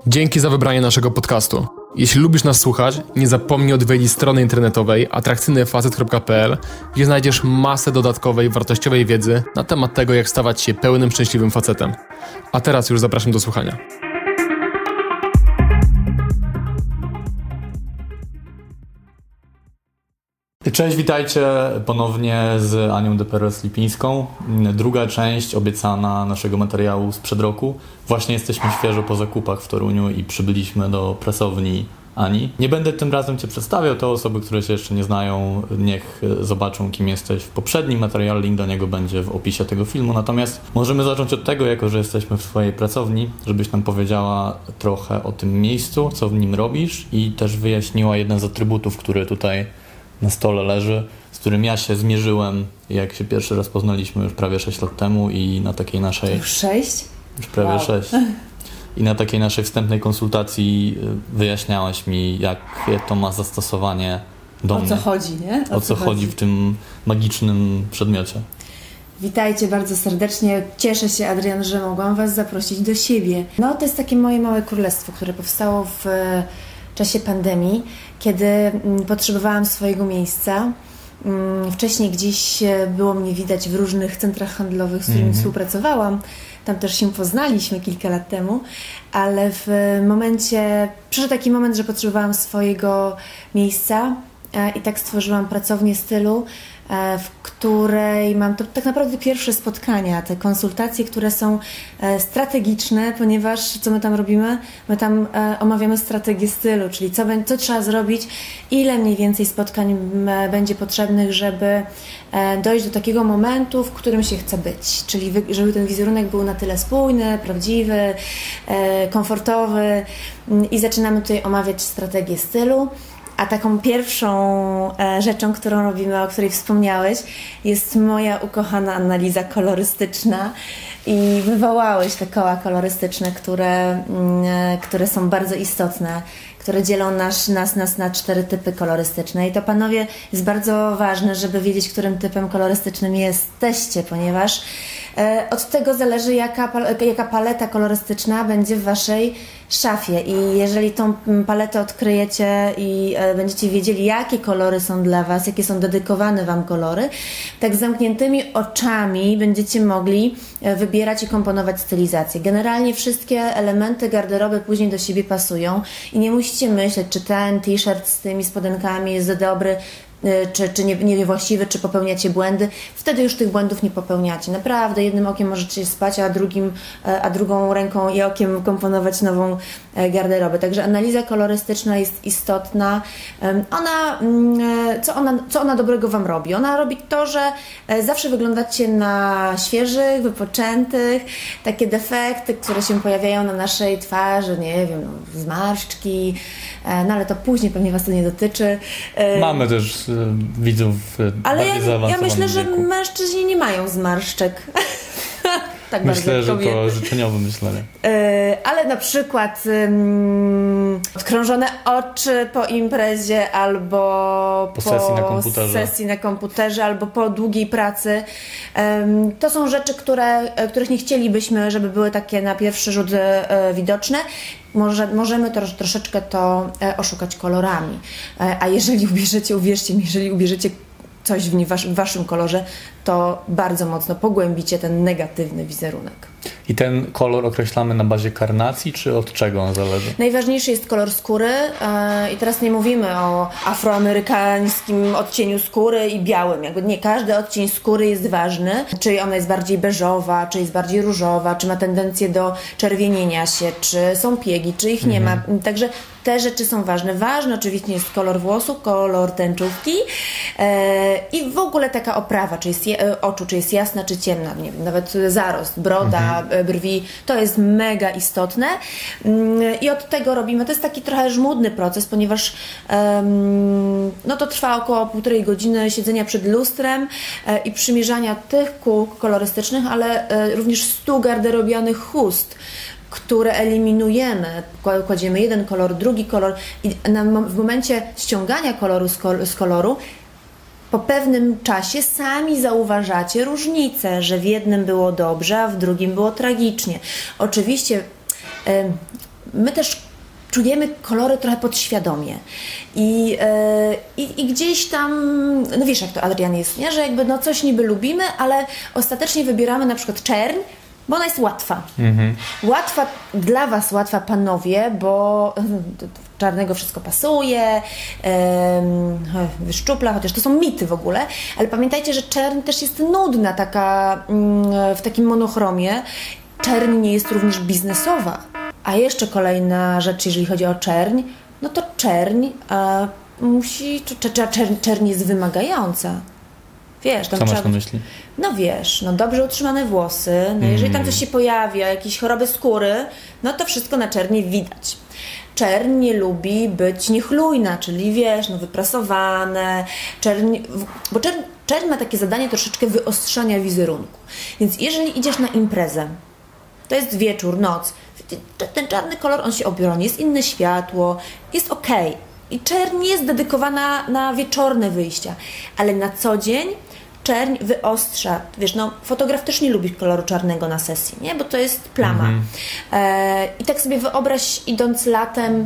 Dzięki za wybranie naszego podcastu. Jeśli lubisz nas słuchać, nie zapomnij odwiedzić strony internetowej atrakcyjnyfacet.pl, gdzie znajdziesz masę dodatkowej, wartościowej wiedzy na temat tego, jak stawać się pełnym, szczęśliwym facetem. A teraz już zapraszam do słuchania. Cześć, witajcie ponownie z Anią Deperes-Lipińską. Druga część obiecana naszego materiału sprzed roku. Właśnie jesteśmy świeżo po zakupach w Toruniu i przybyliśmy do prasowni Ani. Nie będę tym razem Cię przedstawiał, to osoby, które Cię jeszcze nie znają, niech zobaczą, kim jesteś w poprzednim materiale, link do niego będzie w opisie tego filmu. Natomiast możemy zacząć od tego, jako że jesteśmy w Twojej pracowni, żebyś nam powiedziała trochę o tym miejscu, co w nim robisz i też wyjaśniła jeden z atrybutów, który tutaj na stole leży, z którym ja się zmierzyłem, jak się pierwszy raz poznaliśmy już prawie 6 lat temu i na takiej naszej... Już 6? Już prawie 6. I na takiej naszej wstępnej konsultacji wyjaśniałaś mi, jakie to ma zastosowanie do mnie. O co chodzi, nie? O co chodzi w tym magicznym przedmiocie. Witajcie bardzo serdecznie. Cieszę się, Adrian, że mogłam Was zaprosić do siebie. No, to jest takie moje małe królestwo, które powstało w czasie pandemii, kiedy potrzebowałam swojego miejsca. Wcześniej gdzieś było mnie widać w różnych centrach handlowych, z którymi współpracowałam. Tam też się poznaliśmy kilka lat temu, ale przyszedł taki moment, że potrzebowałam swojego miejsca i tak stworzyłam pracownię stylu, w której mam to tak naprawdę pierwsze spotkania, te konsultacje, które są strategiczne, ponieważ co my tam robimy? My tam omawiamy strategię stylu, czyli co trzeba zrobić, ile mniej więcej spotkań będzie potrzebnych, żeby dojść do takiego momentu, w którym się chce być, czyli żeby ten wizerunek był na tyle spójny, prawdziwy, komfortowy i zaczynamy tutaj omawiać strategię stylu. A taką pierwszą rzeczą, którą robimy, o której wspomniałeś, jest moja ukochana analiza kolorystyczna i wywołałeś te koła kolorystyczne, które są bardzo istotne, które dzielą nas na 4 typy kolorystyczne. I to, panowie, jest bardzo ważne, żeby wiedzieć, którym typem kolorystycznym jesteście, ponieważ od tego zależy, jaka paleta kolorystyczna będzie w Waszej szafie. I jeżeli tą paletę odkryjecie i będziecie wiedzieli, jakie kolory są dla Was, jakie są dedykowane Wam kolory, tak z zamkniętymi oczami będziecie mogli wybierać i komponować stylizację. Generalnie wszystkie elementy garderoby później do siebie pasują i nie musicie myśleć, czy ten t-shirt z tymi spodenkami jest za dobry, czy niewłaściwy, czy popełniacie błędy. Wtedy już tych błędów nie popełniacie. Naprawdę jednym okiem możecie spać, a drugą ręką i okiem komponować nową garderobę. Także analiza kolorystyczna jest istotna. Co ona dobrego Wam robi? Ona robi to, że zawsze wyglądacie na świeżych, wypoczętych, takie defekty, które się pojawiają na naszej twarzy, nie wiem, zmarszczki, no ale to później pewnie Was to nie dotyczy. Mamy też widzów ale bardziej zaawansowanych. Ja myślę, że wieku. mężczyźni nie mają zmarszczek. Tak myślę, że kobiety. to życzeniowe myślenie. Ale na przykład odkrążone oczy po imprezie albo po sesji na komputerze albo po długiej pracy. To są rzeczy, których nie chcielibyśmy, żeby były takie na pierwszy rzut widoczne. Możemy troszeczkę to oszukać kolorami. A jeżeli ubierzecie, uwierzcie mi, jeżeli ubierzecie coś w Waszym kolorze, to bardzo mocno pogłębicie ten negatywny wizerunek. I ten kolor określamy na bazie karnacji, czy od czego on zależy? Najważniejszy jest kolor skóry i teraz nie mówimy o afroamerykańskim odcieniu skóry i białym. Jakby nie każdy odcień skóry jest ważny. Czy ona jest bardziej beżowa, czy jest bardziej różowa, czy ma tendencję do czerwienienia się, czy są piegi, czy ich nie ma. Także te rzeczy są ważne. Ważny oczywiście jest kolor włosu, kolor tęczówki i w ogóle taka oprawa, czy jest oczu, czy jest jasna, czy ciemna, nie wiem, nawet zarost, broda, brwi, to jest mega istotne i od tego robimy, to jest taki trochę żmudny proces, ponieważ no to trwa około 1,5 godziny siedzenia przed lustrem i przymierzania tych kół kolorystycznych, ale również 100 garderobianych chust, które eliminujemy, kładziemy jeden kolor, drugi kolor i w momencie ściągania koloru z koloru po pewnym czasie sami zauważacie różnicę, że w jednym było dobrze, a w drugim było tragicznie. Oczywiście my też czujemy kolory trochę podświadomie. I gdzieś tam, no wiesz jak to, Adrian, jest, nie? Że jakby no coś niby lubimy, ale ostatecznie wybieramy na przykład czerń, bo ona jest łatwa. Łatwa dla was, łatwa panowie, bo czarnego wszystko pasuje, wyszczupla, chociaż to są mity w ogóle, ale pamiętajcie, że czerń też jest nudna taka w takim monochromie. Czerń nie jest również biznesowa. A jeszcze kolejna rzecz, jeżeli chodzi o czerń, no to czerń czerń jest wymagająca. Wiesz, tam co masz na myśli? No wiesz, no dobrze utrzymane włosy, no jeżeli tam coś się pojawia, jakieś choroby skóry, no to wszystko na czerni widać. Czerń nie lubi być niechlujna, czyli wiesz, no wyprasowane, bo czerń ma takie zadanie troszeczkę wyostrzania wizerunku. Więc jeżeli idziesz na imprezę, to jest wieczór, noc, ten czarny kolor, on się obroni, jest inne światło, jest okej. I czerń nie jest dedykowana na wieczorne wyjścia, ale na co dzień czerń wyostrza. Wiesz, no fotograf też nie lubi koloru czarnego na sesji, nie? Bo to jest plama. I tak sobie wyobraź, idąc latem,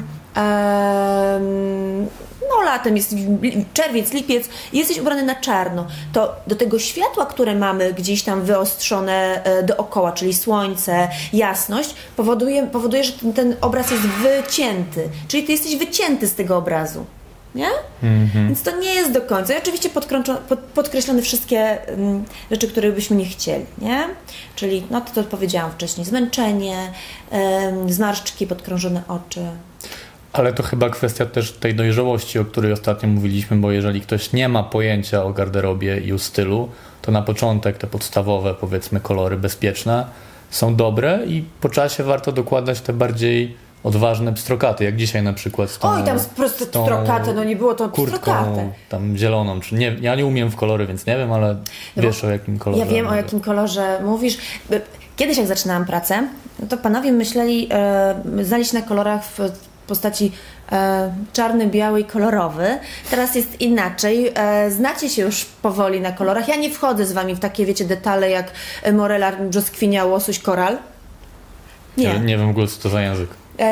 no latem jest czerwiec, lipiec, jesteś ubrany na czarno, to do tego światła, które mamy gdzieś tam wyostrzone dookoła, czyli słońce, jasność, powoduje, że ten obraz jest wycięty, czyli ty jesteś wycięty z tego obrazu. Nie? Więc to nie jest do końca. I oczywiście podkreślone wszystkie rzeczy, które byśmy nie chcieli, nie? Czyli, no to powiedziałam wcześniej, zmęczenie, zmarszczki, podkrążone oczy. Ale to chyba kwestia też tej dojrzałości, o której ostatnio mówiliśmy, bo jeżeli ktoś nie ma pojęcia o garderobie i o stylu, to na początek te podstawowe, powiedzmy, kolory bezpieczne są dobre i po czasie warto dokładać te bardziej odważne pstrokaty, jak dzisiaj na przykład z tą... Oj, tam pstrokatę, no nie było to pstrokatę. Tam zieloną, czy nie, ja nie umiem w kolory, więc nie wiem, ale wiesz o jakim kolorze. Ja wiem o jakim kolorze mówisz. Kiedyś jak zaczynałam pracę, no to panowie myśleli, znali się na kolorach w postaci czarny, biały i kolorowy. Teraz jest inaczej. Znacie się już powoli na kolorach. Ja nie wchodzę z wami w takie, wiecie, detale jak morela, brzoskwinia, łosoś, koral. Nie wiem w ogóle, co to za język.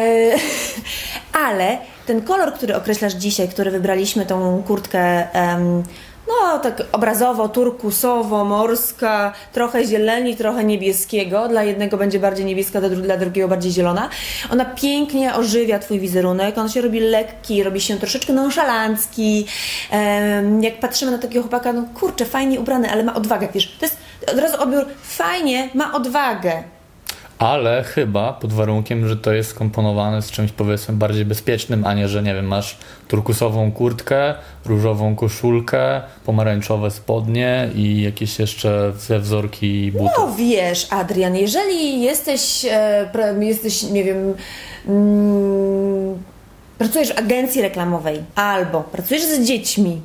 Ale ten kolor, który określasz dzisiaj, który wybraliśmy, tą kurtkę no tak obrazowo, turkusowo, morska, trochę zieleni, trochę niebieskiego. Dla jednego będzie bardziej niebieska, dla drugiego bardziej zielona. Ona pięknie ożywia twój wizerunek, on się robi lekki, robi się troszeczkę nonszalancki. Jak patrzymy na takiego chłopaka, no kurczę, fajnie ubrany, ale ma odwagę, wiesz, to jest od razu odbiór, fajnie, ma odwagę. Ale chyba pod warunkiem, że to jest skomponowane z czymś, powiedzmy, bardziej bezpiecznym, a nie, że nie wiem, masz turkusową kurtkę, różową koszulkę, pomarańczowe spodnie i jakieś jeszcze ze wzorki butów. No wiesz, Adrian, jeżeli jesteś, nie wiem, pracujesz w agencji reklamowej albo pracujesz z dziećmi,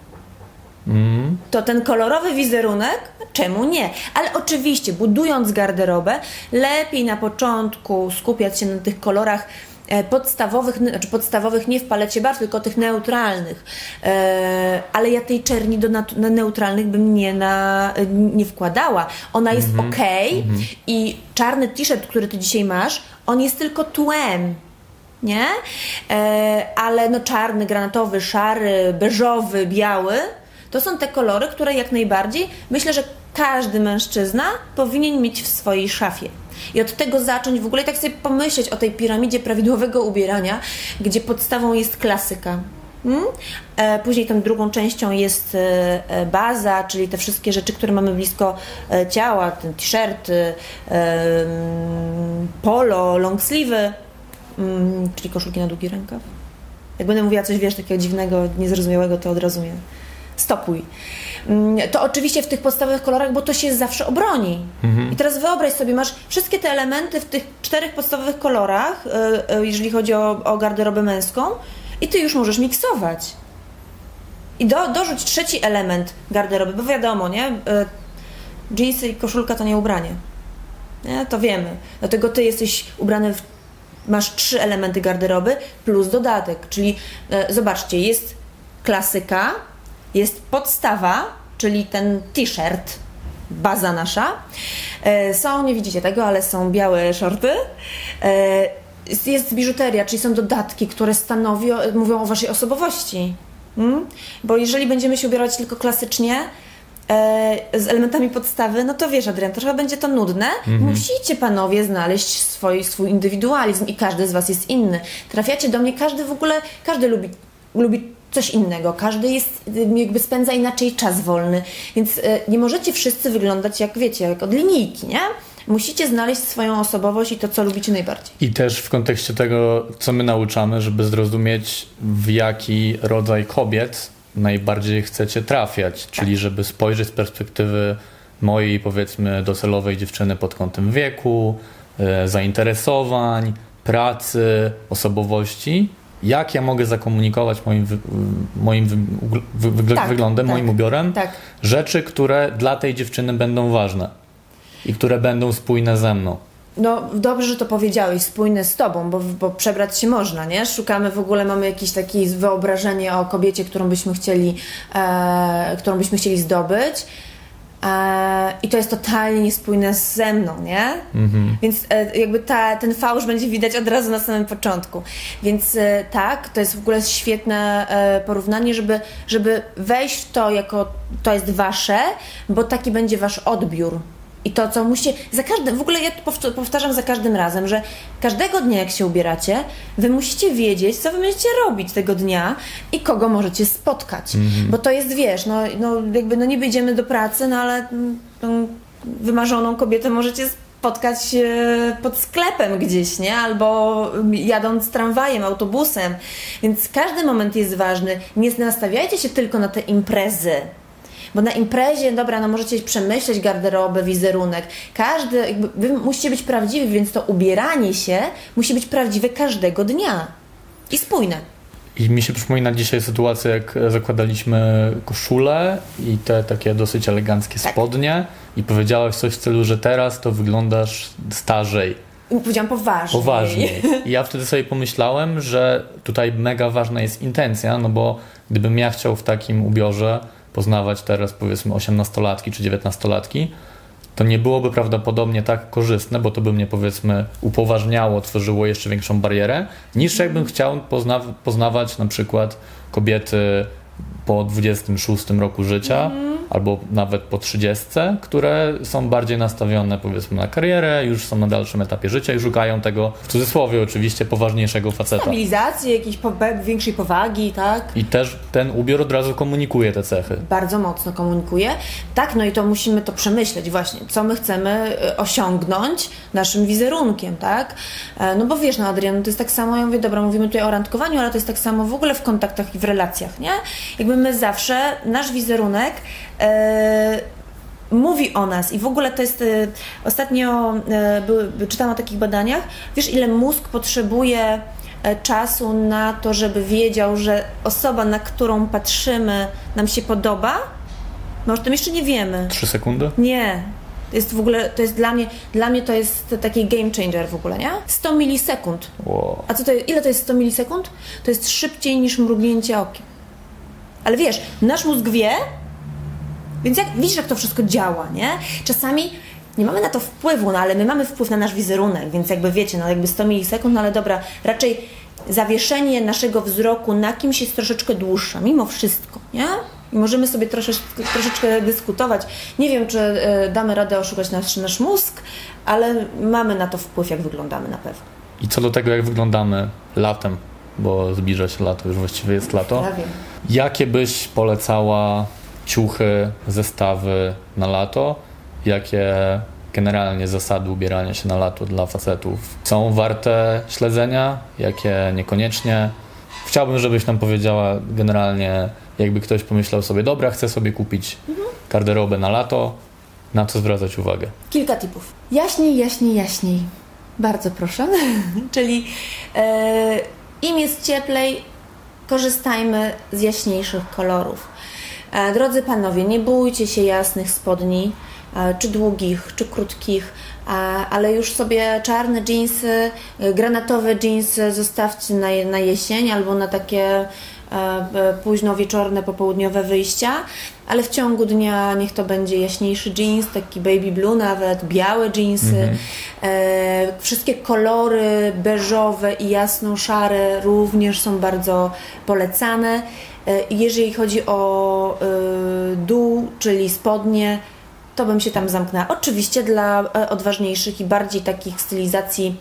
to ten kolorowy wizerunek, czemu nie? Ale oczywiście, budując garderobę, lepiej na początku skupiać się na tych kolorach podstawowych nie w palecie barw, tylko tych neutralnych. Ale ja tej czerni do neutralnych bym nie wkładała. Ona jest okej i czarny t-shirt, który ty dzisiaj masz, on jest tylko tłem. Nie? Ale no czarny, granatowy, szary, beżowy, biały to są te kolory, które jak najbardziej myślę, że każdy mężczyzna powinien mieć w swojej szafie. I od tego zacząć w ogóle tak sobie pomyśleć o tej piramidzie prawidłowego ubierania, gdzie podstawą jest klasyka. Później tą drugą częścią jest baza, czyli te wszystkie rzeczy, które mamy blisko ciała, ten t-shirty, polo, long sleeve'y, czyli koszulki na długi rękaw. Jak będę mówiła coś, wiesz, takiego dziwnego, niezrozumiałego, to od razu mnie stopuj. To oczywiście w tych podstawowych kolorach, bo to się zawsze obroni. I teraz wyobraź sobie, masz wszystkie te elementy w tych 4 podstawowych kolorach, jeżeli chodzi o garderobę męską, i ty już możesz miksować. I dorzuć trzeci element garderoby, bo wiadomo, nie? Dżinsy i koszulka to nie ubranie. Nie? To wiemy. Dlatego ty jesteś ubrany masz 3 elementy garderoby plus dodatek, czyli zobaczcie, jest klasyka, jest podstawa, czyli ten t-shirt, baza nasza. Nie widzicie tego, ale są białe shorty. jest biżuteria, czyli są dodatki, które mówią o waszej osobowości. Bo jeżeli będziemy się ubierać tylko klasycznie, z elementami podstawy, no to wiesz, Adrian, trochę będzie to nudne. Musicie, panowie, znaleźć swój indywidualizm i każdy z was jest inny. Trafiacie do mnie, każdy lubi coś innego, każdy jakby spędza inaczej czas wolny, więc nie możecie wszyscy wyglądać jak, wiecie, jak od linijki, nie? Musicie znaleźć swoją osobowość i to, co lubicie najbardziej. I też w kontekście tego, co my nauczamy, żeby zrozumieć, w jaki rodzaj kobiet najbardziej chcecie trafiać, czyli żeby spojrzeć z perspektywy mojej, powiedzmy, docelowej dziewczyny pod kątem wieku, zainteresowań, pracy, osobowości. Jak ja mogę zakomunikować wyglądem, moim ubiorem, rzeczy, które dla tej dziewczyny będą ważne i które będą spójne ze mną. No dobrze, że to powiedziałeś, spójne z tobą, bo przebrać się można, nie? Szukamy w ogóle, mamy jakieś takie wyobrażenie o kobiecie, którą byśmy chcieli zdobyć. I to jest totalnie niespójne ze mną, nie? Więc jakby ten fałsz będzie widać od razu na samym początku. Więc tak, to jest w ogóle świetne porównanie, żeby wejść w to jako to jest wasze, bo taki będzie wasz odbiór. I to, co musicie, w ogóle ja powtarzam za każdym razem, że każdego dnia, jak się ubieracie, wy musicie wiedzieć, co wy będziecie robić tego dnia i kogo możecie spotkać. Bo to jest, wiesz, nie wyjdziemy do pracy, no ale wymarzoną kobietę możecie spotkać pod sklepem gdzieś, nie? Albo jadąc tramwajem, autobusem. Więc każdy moment jest ważny. Nie nastawiajcie się tylko na te imprezy. Bo na imprezie, możecie przemyśleć garderobę, wizerunek. Wy musicie być prawdziwi, więc to ubieranie się musi być prawdziwe każdego dnia. I spójne. I mi się przypomina dzisiaj sytuacja, jak zakładaliśmy koszulę i te takie dosyć eleganckie spodnie i powiedziałaś coś w stylu, że teraz to wyglądasz starzej. I powiedziałam poważniej. I ja wtedy sobie pomyślałem, że tutaj mega ważna jest intencja, no bo gdybym ja chciał w takim ubiorze poznawać teraz, powiedzmy, 18-latki czy 19-latki, to nie byłoby prawdopodobnie tak korzystne, bo to by mnie, powiedzmy, upoważniało, tworzyło jeszcze większą barierę, niż jakbym chciał poznawać na przykład kobiety po 26 roku życia, albo nawet po 30, które są bardziej nastawione, powiedzmy, na karierę, już są na dalszym etapie życia i szukają tego, w cudzysłowie oczywiście, poważniejszego faceta. Stabilizacji, jakiejś większej powagi, tak? I też ten ubiór od razu komunikuje te cechy. Bardzo mocno komunikuje. Tak, no i to musimy to przemyśleć właśnie, co my chcemy osiągnąć naszym wizerunkiem, tak? No bo wiesz, Adrian, to jest tak samo, ja mówię, dobra, mówimy tutaj o randkowaniu, ale to jest tak samo w ogóle w kontaktach i w relacjach, nie? Jakby my zawsze, nasz wizerunek mówi o nas i w ogóle to jest, ostatnio czytałam o takich badaniach, wiesz, ile mózg potrzebuje czasu na to, żeby wiedział, że osoba, na którą patrzymy, nam się podoba? Może o tym jeszcze nie wiemy. 3 sekundy? Nie. To jest w ogóle, to jest dla mnie to jest taki game changer w ogóle, nie? 100 milisekund. Wow. A co to jest, ile to jest 100 milisekund? To jest szybciej niż mrugnięcie okiem. Ale wiesz, nasz mózg wie, więc widzisz, jak to wszystko działa, nie? Czasami nie mamy na to wpływu, ale my mamy wpływ na nasz wizerunek, więc jakby wiecie, jakby 100 milisekund, ale dobra, raczej zawieszenie naszego wzroku na kimś jest troszeczkę dłuższe, mimo wszystko, nie? I możemy sobie troszeczkę dyskutować. Nie wiem, czy damy radę oszukać nasz mózg, ale mamy na to wpływ, jak wyglądamy na pewno. I co do tego, jak wyglądamy latem, bo zbliża się lato, już właściwie jest lato. Prawie. Jakie byś polecała ciuchy, zestawy na lato? Jakie generalnie zasady ubierania się na lato dla facetów są warte śledzenia? Jakie niekoniecznie? Chciałbym, żebyś nam powiedziała generalnie, jakby ktoś pomyślał sobie, dobra, chcę sobie kupić garderobę na lato, na co zwracać uwagę? Kilka tipów. Jaśniej. Bardzo proszę. Czyli im jest cieplej, korzystajmy z jaśniejszych kolorów. Drodzy panowie, nie bójcie się jasnych spodni, czy długich, czy krótkich. ale już sobie czarne dżinsy, granatowe dżinsy zostawcie na jesień albo na takie późno wieczorne, popołudniowe wyjścia, ale w ciągu dnia niech to będzie jaśniejszy jeans, taki baby blue nawet, białe jeansy. Wszystkie kolory beżowe i jasno-szare również są bardzo polecane. Jeżeli chodzi o dół, czyli spodnie, to bym się tam zamknęła. Oczywiście dla odważniejszych i bardziej takich stylizacji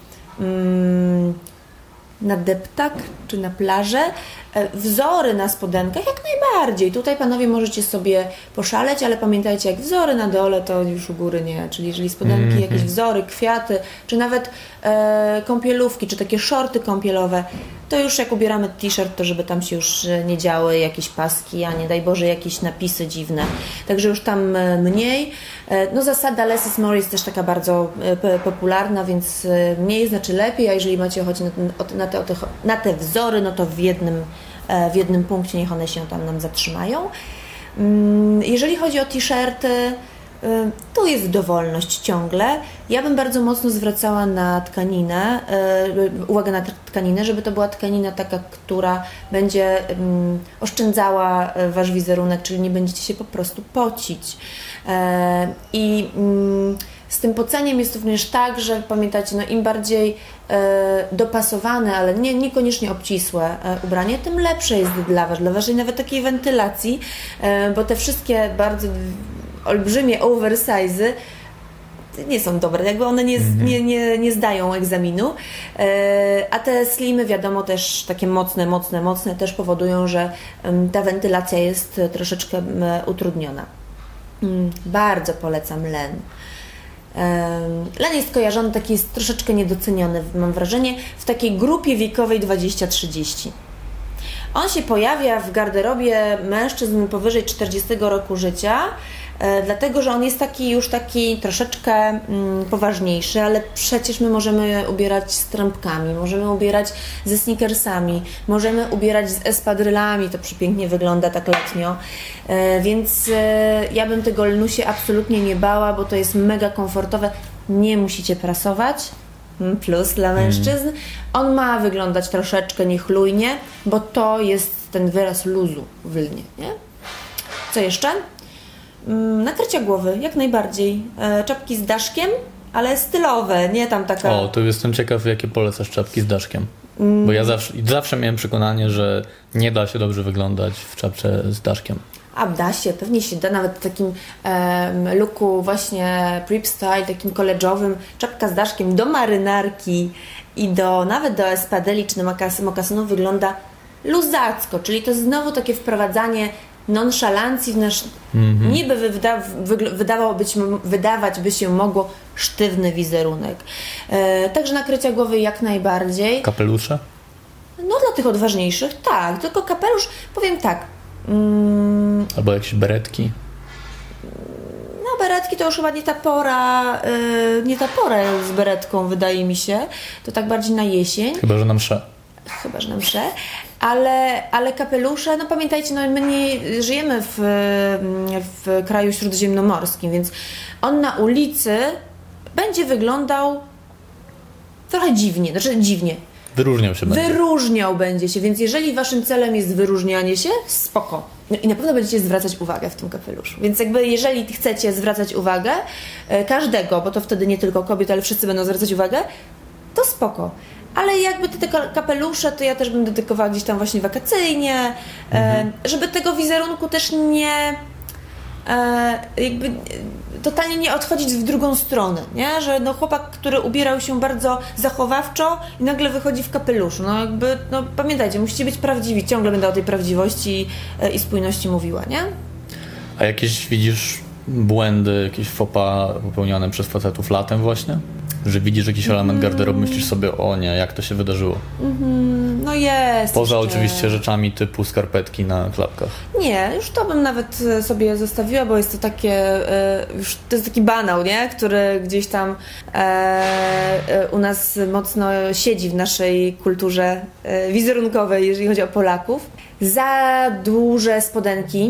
na deptak czy na plażę, wzory na spodenkach jak najbardziej. Tutaj panowie możecie sobie poszaleć, ale pamiętajcie, jak wzory na dole, to już u góry nie. Czyli jeżeli spodenki, jakieś wzory, kwiaty, czy nawet kąpielówki, czy takie shorty kąpielowe, to już jak ubieramy t-shirt, to żeby tam się już nie działy jakieś paski, a nie daj Boże jakieś napisy dziwne. Także już tam mniej. No zasada less is more jest też taka bardzo popularna, więc mniej znaczy lepiej, a jeżeli macie ochotę na te wzory, no to w jednym punkcie niech one się tam nam zatrzymają. Jeżeli chodzi o t-shirty, tu jest dowolność ciągle. Ja bym bardzo mocno zwracała na tkaninę, uwagę na tkaninę, żeby to była tkanina taka, która będzie oszczędzała wasz wizerunek, czyli nie będziecie się po prostu pocić. I z tym poceniem jest również tak, że pamiętajcie, no im bardziej dopasowane, ale niekoniecznie obcisłe ubranie, tym lepsze jest dla waszej nawet takiej wentylacji, bo te wszystkie bardzo olbrzymie oversize'y nie są dobre, jakby one nie zdają egzaminu, a te slimy wiadomo też takie mocne też powodują, że ta wentylacja jest troszeczkę utrudniona. Bardzo polecam len. Len jest kojarzony, taki jest troszeczkę niedoceniony, mam wrażenie, w takiej grupie wiekowej 20-30. On się pojawia w garderobie mężczyzn powyżej 40 roku życia, dlatego, że on jest taki troszeczkę poważniejszy, ale przecież my możemy ubierać z trampkami, możemy ubierać ze sneakersami, możemy ubierać z espadrylami, to przepięknie wygląda tak letnio, więc ja bym tego lnu się absolutnie nie bała, bo to jest mega komfortowe, nie musicie prasować, plus dla mężczyzn. On ma wyglądać troszeczkę niechlujnie, bo to jest ten wyraz luzu w lnie, nie? Co jeszcze? Nakrycia głowy, jak najbardziej. Czapki z daszkiem, ale stylowe, nie tam taka... O, to jestem ciekaw, jakie polecasz czapki z daszkiem. Bo ja zawsze miałem przekonanie, że nie da się dobrze wyglądać w czapce z daszkiem. A da się, pewnie się da, nawet w takim looku właśnie prep style, takim college'owym, czapka z daszkiem do marynarki i nawet do espadeli czy do mokasynów wygląda luzacko, czyli to znowu takie wprowadzanie nonszalancji w nasz niby wydawać by się mogło sztywny wizerunek. Także nakrycia głowy jak najbardziej. Kapelusze? No dla tych odważniejszych tak, tylko kapelusz, powiem tak. Albo jakieś beretki? No beretki to już chyba nie ta pora z beretką, wydaje mi się. To tak bardziej na jesień. Chyba, że na msze. Ale kapelusze, no pamiętajcie, no my nie żyjemy w kraju śródziemnomorskim, więc on na ulicy będzie wyglądał trochę dziwnie, dziwnie. Wyróżniał będzie się, więc jeżeli waszym celem jest wyróżnianie się, spoko. No i na pewno będziecie zwracać uwagę w tym kapeluszu. Więc jakby jeżeli chcecie zwracać uwagę każdego, bo to wtedy nie tylko kobiety, ale wszyscy będą zwracać uwagę, to spoko. Ale jakby te kapelusze, to ja też bym dedykowała gdzieś tam właśnie wakacyjnie, żeby tego wizerunku też nie jakby totalnie nie odchodzić w drugą stronę, nie? Że no chłopak, który ubierał się bardzo zachowawczo i nagle wychodzi w kapeluszu. No jakby, no pamiętajcie, musicie być prawdziwi, ciągle będę o tej prawdziwości i spójności mówiła, nie? A jakieś widzisz błędy, jakieś faux pas popełniane przez facetów latem właśnie? Że widzisz jakiś element garderoby, myślisz sobie, o nie, jak to się wydarzyło? No jest. Poza oczywiście rzeczami typu skarpetki na klapkach. Nie, już to bym nawet sobie zostawiła, bo jest to takie, już to jest taki banał, nie? Który gdzieś tam u nas mocno siedzi w naszej kulturze wizerunkowej, jeżeli chodzi o Polaków. Za duże spodenki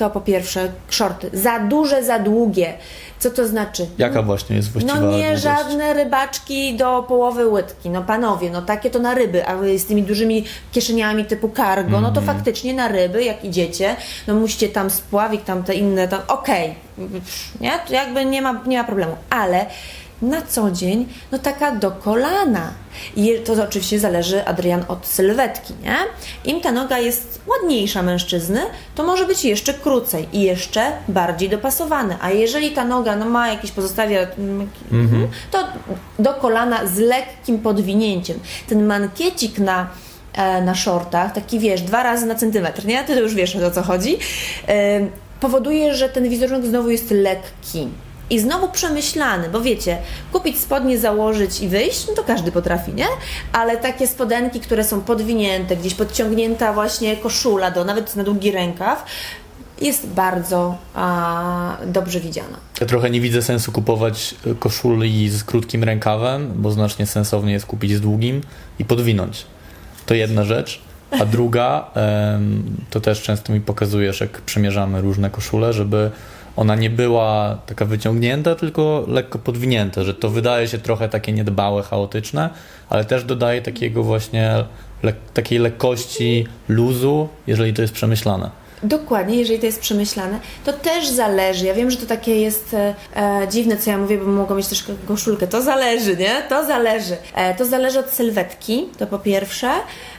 to po pierwsze shorty. Za duże, za długie. Co to znaczy? Jaka właśnie jest właściwa No nie, długość? żadne rybaczki do połowy łydki. No panowie, no takie to na ryby, a wy z tymi dużymi kieszeniami typu cargo, no to faktycznie na ryby, jak idziecie, no musicie tam spławik, tam te inne, tam okej, nie? To jakby nie ma problemu, ale na co dzień, no taka do kolana. I to oczywiście zależy, Adrian, od sylwetki, nie? Im ta noga jest ładniejsza mężczyzny, to może być jeszcze krócej i jeszcze bardziej dopasowane. A jeżeli ta noga no, ma jakieś pozostawia, to do kolana z lekkim podwinięciem. Ten mankiecik na shortach, taki wiesz, 2 razy na centymetr, nie? Ty już wiesz, o co chodzi, powoduje, że ten wizerunek znowu jest lekki. I znowu przemyślany, bo wiecie, kupić spodnie, założyć i wyjść, no to każdy potrafi, nie? Ale takie spodenki, które są podwinięte, gdzieś podciągnięta właśnie koszula, nawet na długi rękaw, jest bardzo dobrze widziana. Ja trochę nie widzę sensu kupować koszuli z krótkim rękawem, bo znacznie sensowniej jest kupić z długim i podwinąć. To jedna rzecz. A druga, to też często mi pokazujesz, jak przymierzamy różne koszule, żeby ona nie była taka wyciągnięta, tylko lekko podwinięta, że to wydaje się trochę takie niedbałe, chaotyczne, ale też dodaje takiego właśnie takiej lekkości, luzu, jeżeli to jest przemyślane. Dokładnie, jeżeli to jest przemyślane, to też zależy. Ja wiem, że to takie jest dziwne, co ja mówię, bo mogą mieć też koszulkę. To zależy, nie? To zależy. To zależy od sylwetki, to po pierwsze,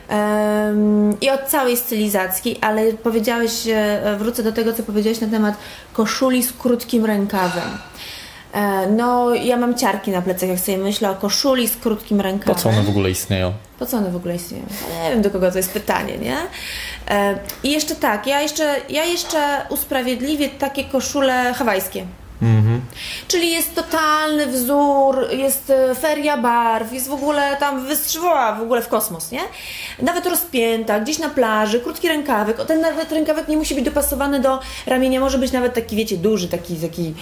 i od całej stylizacji, ale powiedziałeś, wrócę do tego, co powiedziałeś na temat koszuli z krótkim rękawem. No, ja mam ciarki na plecach, jak sobie myślę o koszuli z krótkim rękawem. Po co one w ogóle istnieją? Po co one w ogóle istnieją? Nie wiem, do kogo to jest pytanie, nie? I jeszcze tak, ja jeszcze usprawiedliwię takie koszule hawajskie. Czyli jest totalny wzór, jest feria barw, jest w ogóle tam wystrzywała w ogóle w kosmos, nie? Nawet rozpięta, gdzieś na plaży, krótki rękawek. Ten nawet rękawek nie musi być dopasowany do ramienia, może być nawet taki, wiecie, duży, taki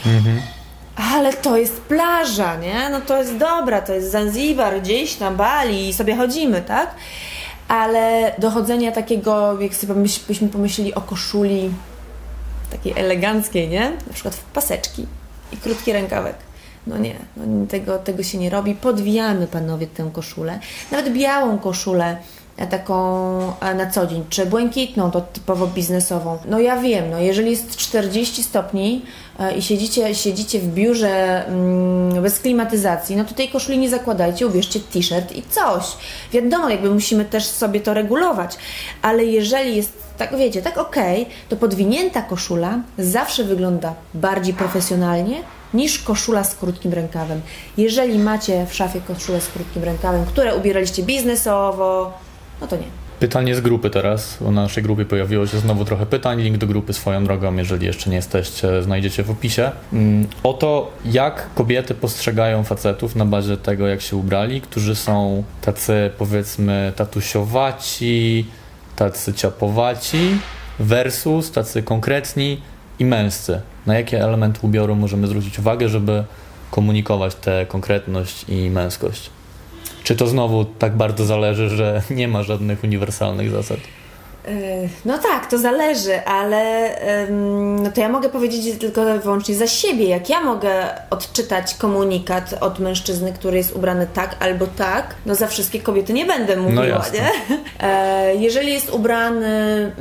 ale to jest plaża, nie? No to jest dobra, to jest Zanzibar, gdzieś tam Bali i sobie chodzimy, tak? Ale dochodzenia takiego, jak sobie byśmy pomyśleli o koszuli takiej eleganckiej, nie? Na przykład w paseczki i krótki rękawek. No nie, no tego się nie robi. Podwijamy, panowie, tę koszulę. Nawet białą koszulę, taką na co dzień, czy błękitną, to typowo biznesową. No ja wiem, no jeżeli jest 40 stopni i siedzicie w biurze bez klimatyzacji, no to tej koszuli nie zakładajcie, ubierzcie t-shirt i coś. Wiadomo, jakby musimy też sobie to regulować, ale jeżeli jest tak, wiecie, tak okej, to podwinięta koszula zawsze wygląda bardziej profesjonalnie niż koszula z krótkim rękawem. Jeżeli macie w szafie koszulę z krótkim rękawem, które ubieraliście biznesowo, no to nie. Pytanie z grupy teraz. Na naszej grupie pojawiło się znowu trochę pytań. Link do grupy swoją drogą, jeżeli jeszcze nie jesteście, znajdziecie w opisie. O to, jak kobiety postrzegają facetów na bazie tego, jak się ubrali, którzy są tacy, powiedzmy, tatusiowaci, tacy ciapowaci versus tacy konkretni i męscy. Na jakie elementy ubioru możemy zwrócić uwagę, żeby komunikować tę konkretność i męskość? Czy to znowu tak bardzo zależy, że nie ma żadnych uniwersalnych zasad? No tak, to zależy, ale no to ja mogę powiedzieć tylko wyłącznie za siebie. Jak ja mogę odczytać komunikat od mężczyzny, który jest ubrany tak albo tak, no za wszystkie kobiety nie będę mówiła, nie? Jeżeli jest ubrany...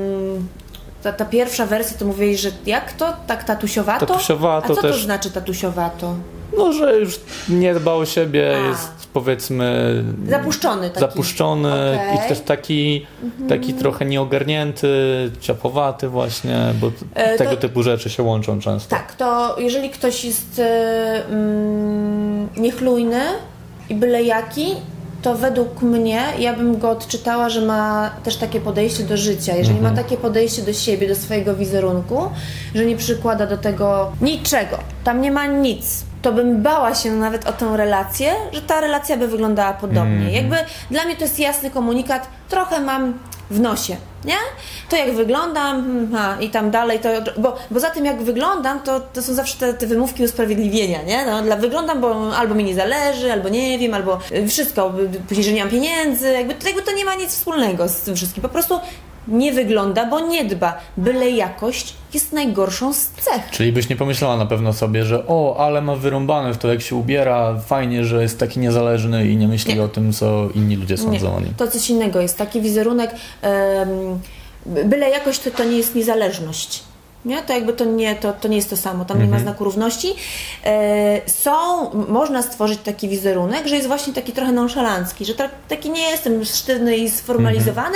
Ta pierwsza wersja, to mówię, że jak to? Tak tatusiowato? Tatusiowato. A co też... to znaczy tatusiowato? No, że już nie dba o siebie, jest powiedzmy... Zapuszczony okay. I też taki trochę nieogarnięty, ciapowaty właśnie, bo tego typu rzeczy się łączą często. Tak, to jeżeli ktoś jest niechlujny i byle jaki, to według mnie, ja bym go odczytała, że ma też takie podejście do życia. Jeżeli ma takie podejście do siebie, do swojego wizerunku, że nie przykłada do tego niczego, tam nie ma nic, to bym bała się nawet o tę relację, że ta relacja by wyglądała podobnie. Jakby dla mnie to jest jasny komunikat, trochę mam w nosie, nie? To jak wyglądam i tam dalej, to, bo za tym jak wyglądam, to są zawsze te wymówki usprawiedliwienia, nie? No, wyglądam, bo albo mi nie zależy, albo nie wiem, albo wszystko, później, że nie mam pieniędzy, jakby to nie ma nic wspólnego z tym wszystkim. Po prostu nie wygląda, bo nie dba. Byle jakość jest najgorszą z cech. Czyli byś nie pomyślała na pewno sobie, że ale ma wyrąbane w to, jak się ubiera, fajnie, że jest taki niezależny i nie myśli o tym, co inni ludzie sądzą o nim. To coś innego jest. Taki wizerunek, byle jakość to nie jest niezależność. Nie? To jakby to nie jest to samo, tam nie ma znaku równości. Można stworzyć taki wizerunek, że jest właśnie taki trochę nonszalancki, że taki nie jestem sztywny i sformalizowany,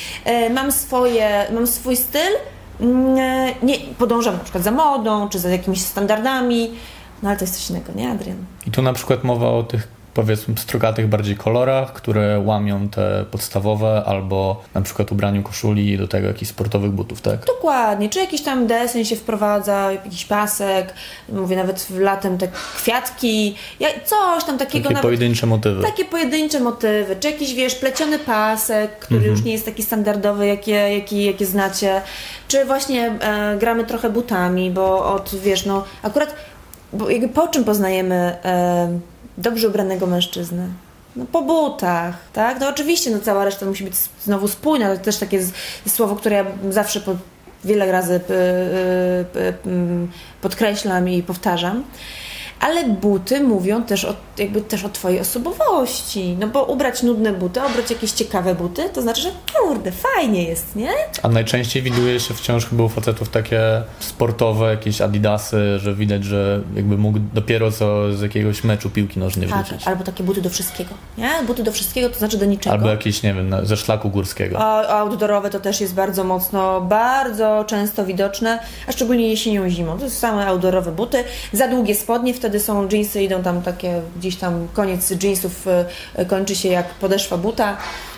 mam swój styl, nie podążam na przykład za modą, czy za jakimiś standardami, no ale to jest coś innego, nie, Adrian? I tu na przykład mowa o tych, powiedzmy, pstrogatych bardziej kolorach, które łamią te podstawowe, albo na przykład ubraniu koszuli do tego jakichś sportowych butów, tak? Dokładnie, czy jakiś tam deseń się wprowadza, jakiś pasek, mówię nawet latem te kwiatki, coś tam takiego. Takie pojedyncze motywy. Takie pojedyncze motywy, czy jakiś, pleciony pasek, który już nie jest taki standardowy, jakie znacie, czy właśnie gramy trochę butami, bo akurat, bo jakby po czym poznajemy dobrze ubranego mężczyznę? No po butach, tak? No oczywiście, cała reszta musi być znowu spójna, to też takie słowo, które ja zawsze wiele razy podkreślam i powtarzam. Ale buty mówią też o twojej osobowości. No bo ubrać nudne buty, ubrać jakieś ciekawe buty, to znaczy, że kurde, fajnie jest, nie? A najczęściej widuje się wciąż chyba u facetów takie sportowe, jakieś adidasy, że widać, że jakby mógł dopiero co z jakiegoś meczu piłki nożnej wrócić. Albo takie buty do wszystkiego, nie? Buty do wszystkiego, to znaczy do niczego. Albo jakieś, nie wiem, ze szlaku górskiego. Outdoorowe to też jest bardzo często widoczne, a szczególnie jesienią, zimą. To są same outdoorowe buty, za długie spodnie, wtedy są dżinsy, idą tam takie, gdzieś tam koniec dżinsów kończy się jak podeszwa buta,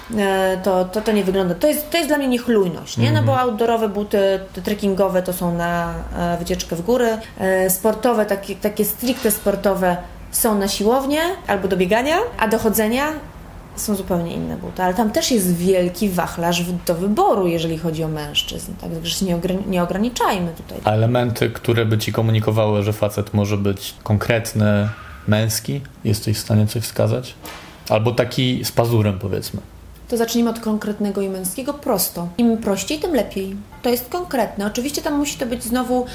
to nie wygląda. To jest dla mnie niechlujność, nie? No bo outdoorowe buty, te trekkingowe to są na wycieczkę w góry, sportowe, takie stricte sportowe są na siłownię albo do biegania, a do chodzenia są zupełnie inne buty, ale tam też jest wielki wachlarz do wyboru, jeżeli chodzi o mężczyzn, także się nie ograniczajmy tutaj. A elementy, które by ci komunikowały, że facet może być konkretny, męski, jesteś w stanie coś wskazać? Albo taki z pazurem, powiedzmy. To zacznijmy od konkretnego i męskiego prosto. Im prościej, tym lepiej. To jest konkretne. Oczywiście tam musi to być znowu,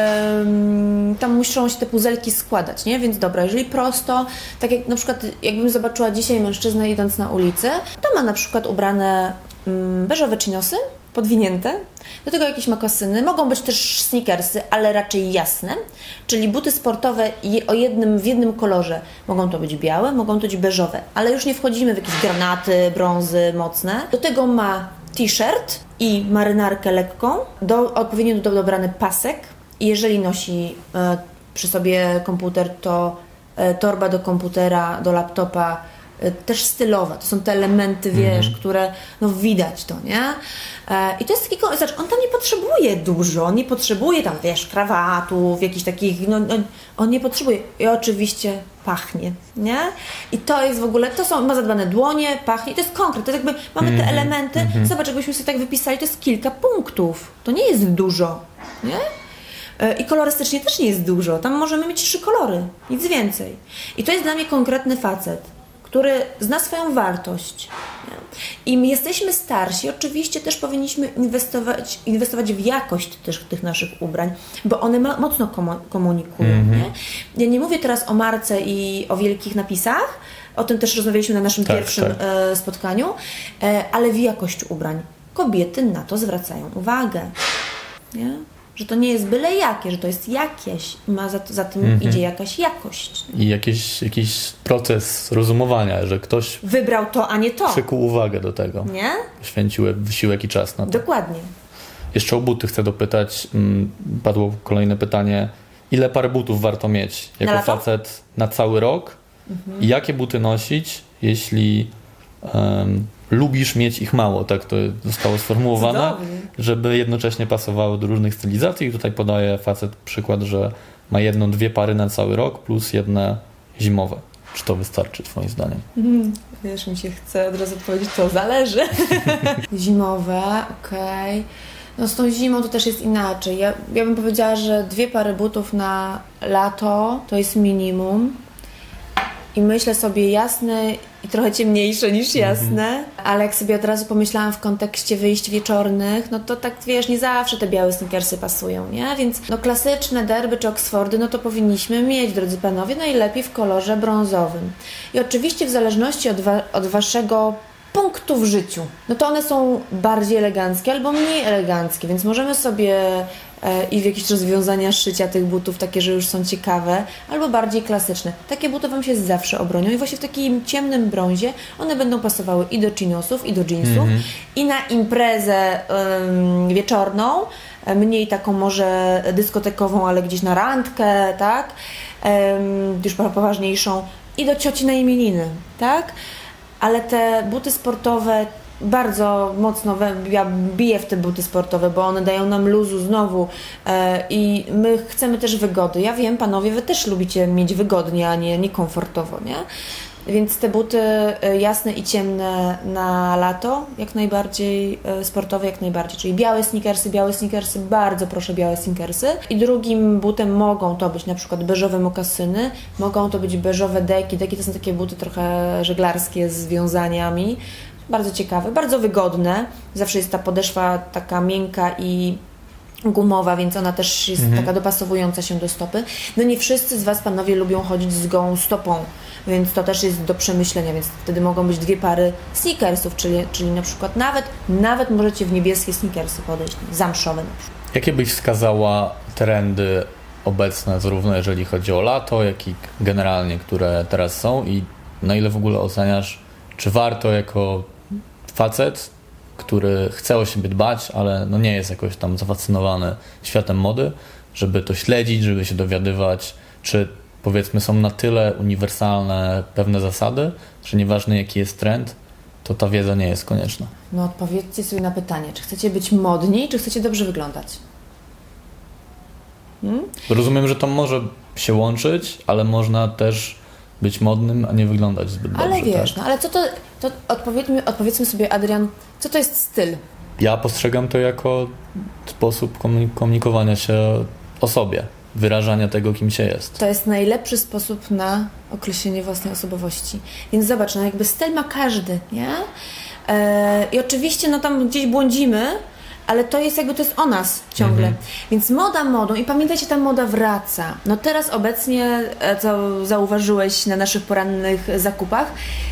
tam muszą się te puzelki składać, nie? Więc dobra, jeżeli prosto, tak jak na przykład jakbym zobaczyła dzisiaj mężczyznę idąc na ulicy, to ma na przykład ubrane beżowe chinosy, podwinięte, do tego jakieś mokasyny, mogą być też sneakersy, ale raczej jasne, czyli buty sportowe w jednym kolorze. Mogą to być białe, mogą to być beżowe, ale już nie wchodzimy w jakieś granaty, brązy mocne. Do tego ma t-shirt i marynarkę lekką, odpowiednio dobrany pasek i jeżeli nosi przy sobie komputer, to torba do komputera, do laptopa, też stylowa. To są te elementy, które widać to, nie? I to jest taki, on tam nie potrzebuje dużo, on nie potrzebuje tam, krawatów, jakichś takich, on nie potrzebuje. I oczywiście pachnie, nie? I to jest w ogóle, ma zadbane dłonie, pachnie, to jest konkret, to jest jakby, mamy te elementy, zobacz, jakbyśmy sobie tak wypisali, to jest kilka punktów, to nie jest dużo, nie? I kolorystycznie też nie jest dużo, tam możemy mieć 3 kolory, nic więcej. I to jest dla mnie konkretny facet, który zna swoją wartość. Im jesteśmy starsi, oczywiście też powinniśmy inwestować w jakość tych naszych ubrań, bo one mocno komunikują. Nie? Ja nie mówię teraz o marce i o wielkich napisach, o tym też rozmawialiśmy na naszym pierwszym spotkaniu, ale w jakość ubrań. Kobiety na to zwracają uwagę. Nie? Że to nie jest byle jakie, że to jest jakieś i za tym idzie jakaś jakość. I jakiś proces rozumowania, że ktoś wybrał to, a nie to. Przykuł uwagę do tego. Nie? Poświęcił wysiłek i czas na to. Dokładnie. Jeszcze o buty chcę dopytać. Padło kolejne pytanie. Ile par butów warto mieć jako facet na cały rok? I jakie buty nosić, jeśli lubisz mieć ich mało, tak to zostało sformułowane, żeby jednocześnie pasowały do różnych stylizacji. I tutaj podaje facet przykład, że ma 1-2 pary na cały rok plus jedne zimowe. Czy to wystarczy twoim zdaniem? Wiesz, mi się chce od razu powiedzieć, to zależy. Zimowe, okej. No z tą zimą to też jest inaczej. Ja bym powiedziała, że 2 pary butów na lato to jest minimum. i myślę sobie jasne i trochę ciemniejsze niż jasne, ale jak sobie od razu pomyślałam w kontekście wyjść wieczornych, no to tak wiesz, nie zawsze te białe sneakersy pasują, nie? Więc no klasyczne derby czy Oxfordy, no to powinniśmy mieć, drodzy panowie, najlepiej w kolorze brązowym. I oczywiście w zależności od waszego punktu w życiu, no to one są bardziej eleganckie albo mniej eleganckie, więc możemy sobie i w jakieś rozwiązania szycia tych butów, takie, że już są ciekawe, albo bardziej klasyczne. Takie buty Wam się zawsze obronią i właśnie w takim ciemnym brązie one będą pasowały i do chinosów, i do jeansów, i na imprezę wieczorną, mniej taką może dyskotekową, ale gdzieś na randkę, tak? Już poważniejszą, i do cioci na imieniny, tak? Ale te buty sportowe bardzo mocno ja biję w te buty sportowe, bo one dają nam luzu znowu i my chcemy też wygody. Ja wiem, panowie, wy też lubicie mieć wygodnie, a nie komfortowo, nie? Więc te buty jasne i ciemne na lato, jak najbardziej sportowe, jak najbardziej. Czyli białe sneakersy, bardzo proszę białe sneakersy. I drugim butem mogą to być na przykład beżowe mokasyny, mogą to być beżowe deki. Deki to są takie buty trochę żeglarskie z wiązaniami. Bardzo ciekawe, bardzo wygodne. Zawsze jest ta podeszwa taka miękka i gumowa, więc ona też jest taka dopasowująca się do stopy. No nie wszyscy z Was, panowie, lubią chodzić z gołą stopą, więc to też jest do przemyślenia, więc wtedy mogą być dwie pary sneakersów, czyli na przykład nawet możecie w niebieskie sneakersy podejść, zamszowe na przykład. Jakie byś wskazała trendy obecne, zarówno jeżeli chodzi o lato, jak i generalnie, które teraz są, i na ile w ogóle oceniasz, czy warto jako facet, który chce o siebie dbać, ale no nie jest jakoś tam zafascynowany światem mody, żeby to śledzić, żeby się dowiadywać, czy powiedzmy są na tyle uniwersalne pewne zasady, że nieważne jaki jest trend, to ta wiedza nie jest konieczna. No odpowiedzcie sobie na pytanie, czy chcecie być modni, czy chcecie dobrze wyglądać? Rozumiem, że to może się łączyć, ale można też być modnym, a nie wyglądać zbyt dobrze. Ale wiesz, tak? no ale co to odpowiedzmy sobie, Adrian, co to jest styl? Ja postrzegam to jako sposób komunikowania się o sobie, wyrażania tego, kim się jest. To jest najlepszy sposób na określenie własnej osobowości. Więc zobacz, no jakby styl ma każdy, nie? I oczywiście no tam gdzieś błądzimy, ale to jest o nas ciągle. Więc moda modą i pamiętajcie, ta moda wraca. No teraz obecnie, co zauważyłeś na naszych porannych zakupach,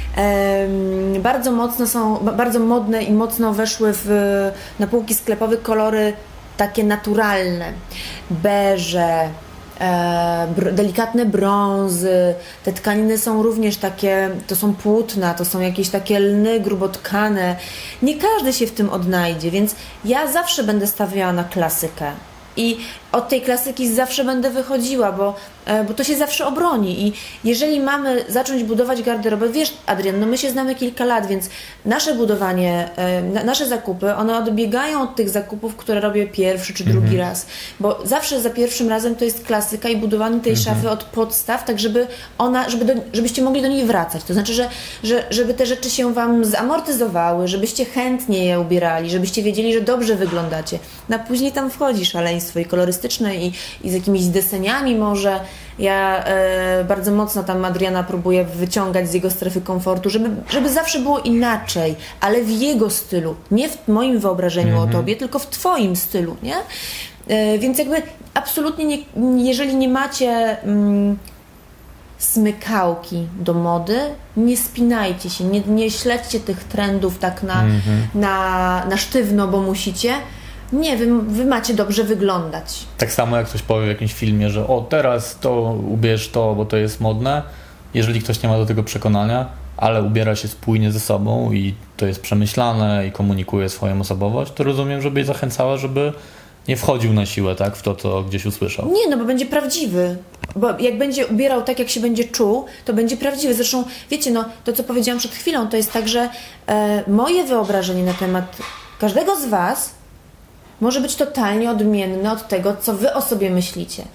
bardzo modne i mocno weszły na półki sklepowe kolory takie naturalne. Beże, delikatne brązy, te tkaniny są również takie, to są płótna, to są jakieś takie lny grubotkane. Nie każdy się w tym odnajdzie, więc ja zawsze będę stawiała na klasykę. I od tej klasyki zawsze będę wychodziła, bo to się zawsze obroni. I jeżeli mamy zacząć budować garderobę, wiesz, Adrian, no my się znamy kilka lat, więc nasze budowanie, nasze zakupy, one odbiegają od tych zakupów, które robię pierwszy czy drugi raz. Bo zawsze za pierwszym razem to jest klasyka i budowanie tej szafy od podstaw, tak żebyście mogli do niej wracać. To znaczy, żeby te rzeczy się Wam zamortyzowały, żebyście chętnie je ubierali, żebyście wiedzieli, że dobrze wyglądacie. No później tam wchodzi szaleństwo i kolorystyczne i z jakimiś deseniami może. Ja bardzo mocno tam Adriana próbuję wyciągać z jego strefy komfortu, żeby zawsze było inaczej, ale w jego stylu, nie w moim wyobrażeniu o Tobie, tylko w Twoim stylu, nie? Więc jakby absolutnie nie, jeżeli nie macie smykałki do mody, nie spinajcie się, nie śledźcie tych trendów tak na sztywno, bo musicie. Nie, wy macie dobrze wyglądać. Tak samo jak ktoś powie w jakimś filmie, że teraz to ubierz to, bo to jest modne. Jeżeli ktoś nie ma do tego przekonania, ale ubiera się spójnie ze sobą i to jest przemyślane i komunikuje swoją osobowość, to rozumiem, żeby jej zachęcała, żeby nie wchodził na siłę, tak, w to, co gdzieś usłyszał. Nie, no bo będzie prawdziwy. Bo jak będzie ubierał tak, jak się będzie czuł, to będzie prawdziwy. Zresztą, wiecie, no to, co powiedziałam przed chwilą, to jest tak, że moje wyobrażenie na temat każdego z Was może być totalnie odmienne od tego, co Wy o sobie myślicie.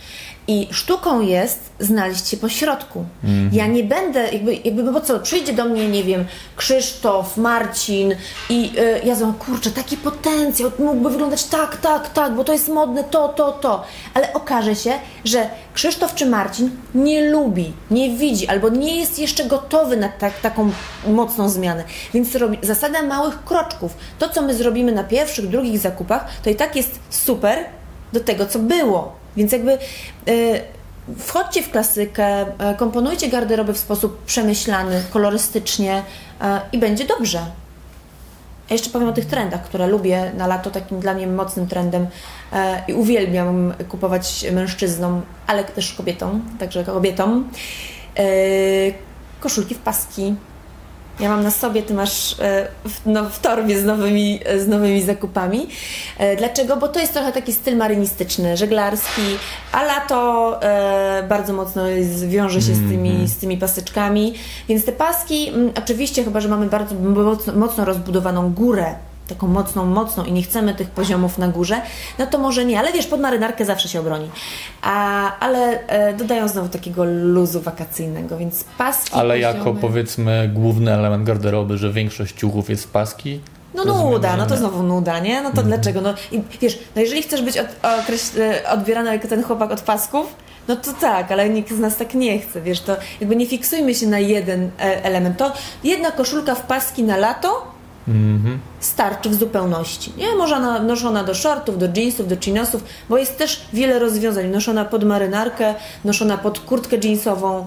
I sztuką jest znaleźć się po środku. Ja nie będę, bo co, przyjdzie do mnie, nie wiem, Krzysztof, Marcin i ja znam, kurczę, taki potencjał, mógłby wyglądać tak, bo to jest modne, to. Ale okaże się, że Krzysztof czy Marcin nie lubi, nie widzi, albo nie jest jeszcze gotowy na taką mocną zmianę. Więc zasada małych kroczków. To, co my zrobimy na pierwszych, drugich zakupach, to i tak jest super do tego, co było. Więc wchodźcie w klasykę, komponujcie garderobę w sposób przemyślany, kolorystycznie i będzie dobrze. A jeszcze powiem o tych trendach, które lubię na lato, takim dla mnie mocnym trendem i uwielbiam kupować mężczyznom, ale też kobietom, także kobietom. Koszulki w paski. Ja mam na sobie, ty masz w torbie z nowymi zakupami. Dlaczego? Bo to jest trochę taki styl marynistyczny, żeglarski, a lato bardzo mocno wiąże się z tymi paseczkami. Więc te paski, oczywiście chyba, że mamy bardzo mocno rozbudowaną górę, taką mocną i nie chcemy tych poziomów na górze, no to może nie, ale wiesz, pod marynarkę zawsze się obroni. Ale dodają znowu takiego luzu wakacyjnego, więc paski... Ale jako powiedzmy główny element garderoby, że większość ciuchów jest w paski? No nuda, no to znowu nuda, nie? No to dlaczego? No i wiesz, no jeżeli chcesz być odbierany jako ten chłopak od pasków, no to tak, ale nikt z nas tak nie chce, wiesz, to jakby nie fiksujmy się na jeden element. To jedna koszulka w paski na lato starczy w zupełności. Nie? Można noszona do shortów, do jeansów, do chinosów, bo jest też wiele rozwiązań. Noszona pod marynarkę, noszona pod kurtkę jeansową.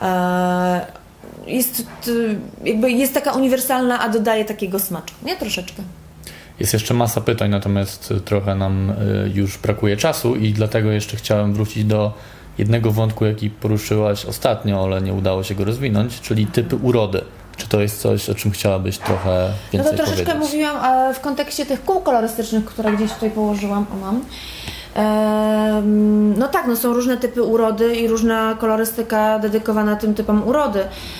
Jest taka uniwersalna, a dodaje takiego smaczku. Nie? Troszeczkę. Jest jeszcze masa pytań, natomiast trochę nam już brakuje czasu i dlatego jeszcze chciałem wrócić do jednego wątku, jaki poruszyłaś ostatnio, ale nie udało się go rozwinąć, czyli typy urody. Czy to jest coś, o czym chciałabyś trochę więcej powiedzieć? No to troszeczkę mówiłam w kontekście tych kół kolorystycznych, które gdzieś tutaj położyłam, mam. No tak, no są różne typy urody i różna kolorystyka dedykowana tym typom urody.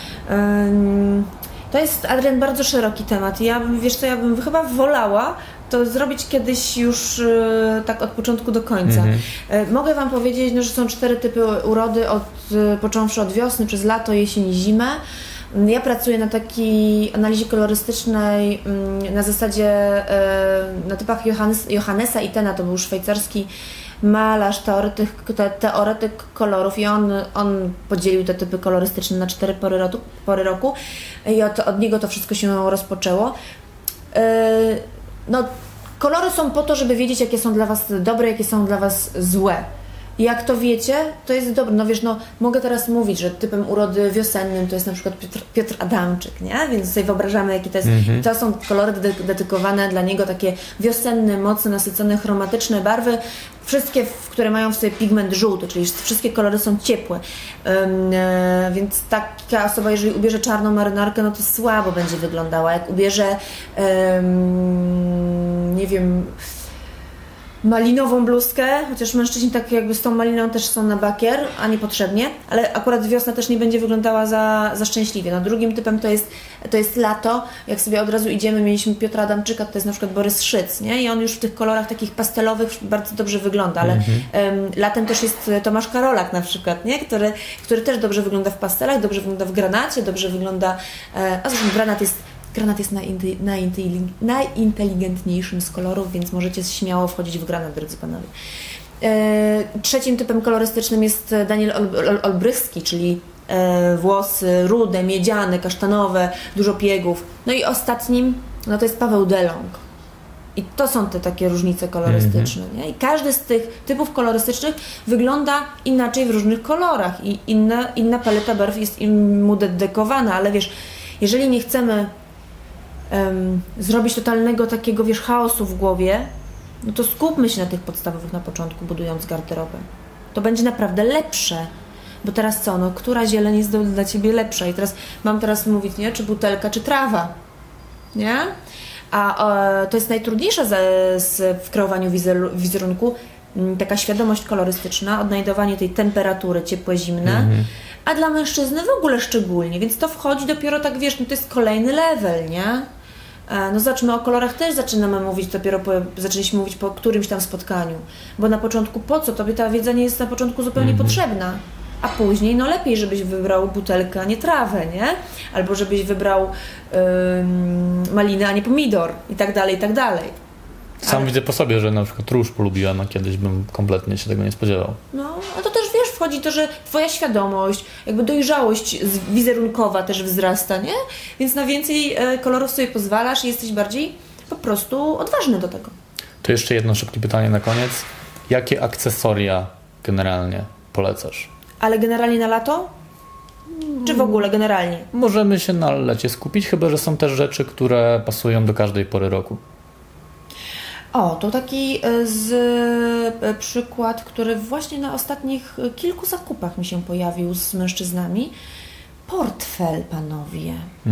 To jest, Adrian, bardzo szeroki temat. Ja bym chyba wolała to zrobić kiedyś już tak od początku do końca. Mogę Wam powiedzieć, że są 4 typy urody, począwszy od wiosny, przez lato, jesień i zimę. Ja pracuję na takiej analizie kolorystycznej na zasadzie, na typach Johannesa Itena, to był szwajcarski malarz, teoretyk kolorów i on podzielił te typy kolorystyczne na 4 pory roku i od niego to wszystko się rozpoczęło. No, kolory są po to, żeby wiedzieć, jakie są dla Was dobre, jakie są dla Was złe. I jak to wiecie, to jest dobre. No wiesz, no mogę teraz mówić, że typem urody wiosennym to jest na przykład Piotr Adamczyk, nie? Więc sobie wyobrażamy, jaki to jest. To są kolory dedykowane dla niego, takie wiosenne, mocno nasycone, chromatyczne barwy. Wszystkie, które mają w sobie pigment żółty, czyli wszystkie kolory są ciepłe. Więc taka osoba, jeżeli ubierze czarną marynarkę, no to słabo będzie wyglądała. Jak ubierze, nie wiem, malinową bluzkę, chociaż mężczyźni tak jakby z tą maliną też są na bakier, a niepotrzebnie, ale akurat wiosna też nie będzie wyglądała za szczęśliwie. No, drugim typem to jest lato. Jak sobie od razu idziemy, mieliśmy Piotra Adamczyka, to jest na przykład Borys Szyc, nie? I on już w tych kolorach takich pastelowych bardzo dobrze wygląda, ale latem też jest Tomasz Karolak na przykład, nie? Który też dobrze wygląda w pastelach, dobrze wygląda w granacie, dobrze wygląda, a zresztą granat jest najinteligentniejszym z kolorów, więc możecie śmiało wchodzić w granat, drodzy panowie. Trzecim typem kolorystycznym jest Daniel Olbrychski, czyli włosy rude, miedziane, kasztanowe, dużo piegów. No i ostatnim, no to jest Paweł Delong. I to są te takie różnice kolorystyczne. Nie? I każdy z tych typów kolorystycznych wygląda inaczej w różnych kolorach i inna paleta barw jest mu dedykowana, ale wiesz, jeżeli nie chcemy zrobić totalnego takiego, wiesz, chaosu w głowie, no to skupmy się na tych podstawowych na początku, budując garderobę. To będzie naprawdę lepsze. Bo teraz co? No, która zieleń jest dla Ciebie lepsza? I mam mówić, nie? Czy butelka, czy trawa? Nie? A to jest najtrudniejsze w kreowaniu wizerunku. Taka świadomość kolorystyczna, odnajdowanie tej temperatury, ciepłe, zimne. A dla mężczyzny w ogóle szczególnie, więc to wchodzi dopiero tak, wiesz, no to jest kolejny level, nie? No zobaczmy, o kolorach też zaczynamy mówić zaczęliśmy mówić po którymś tam spotkaniu, bo na początku po co? Tobie ta wiedza nie jest na początku zupełnie potrzebna, a później no lepiej, żebyś wybrał butelkę, a nie trawę, nie? Albo żebyś wybrał malinę, a nie pomidor i tak dalej, i tak dalej. Sam widzę po sobie, że na przykład róż polubiłem, a kiedyś bym kompletnie się tego nie spodziewał. No, a to też wiesz, wchodzi to, że twoja świadomość, jakby dojrzałość wizerunkowa też wzrasta, nie? Więc na więcej kolorów sobie pozwalasz i jesteś bardziej po prostu odważny do tego. To jeszcze jedno szybkie pytanie na koniec. Jakie akcesoria generalnie polecasz? Ale generalnie na lato? Czy w ogóle generalnie? Możemy się na lecie skupić, chyba że są też rzeczy, które pasują do każdej pory roku. O, to taki przykład, który właśnie na ostatnich kilku zakupach mi się pojawił z mężczyznami. Portfel, panowie.